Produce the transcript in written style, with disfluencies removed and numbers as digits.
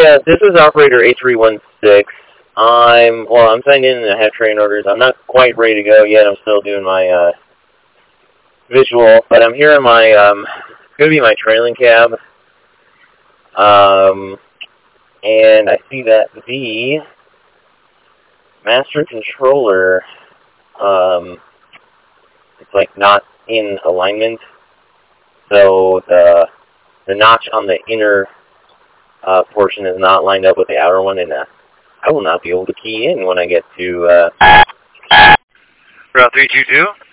Hi, this is operator 8316. I'm signed in and I have train orders. I'm not quite ready to go yet. I'm still doing my visual, but I'm here in my it's going to be my trailing cab. And I see that the master controller it's like not in alignment. So the notch on the inner portion is not lined up with the outer one, and I will not be able to key in when I get to Route 322?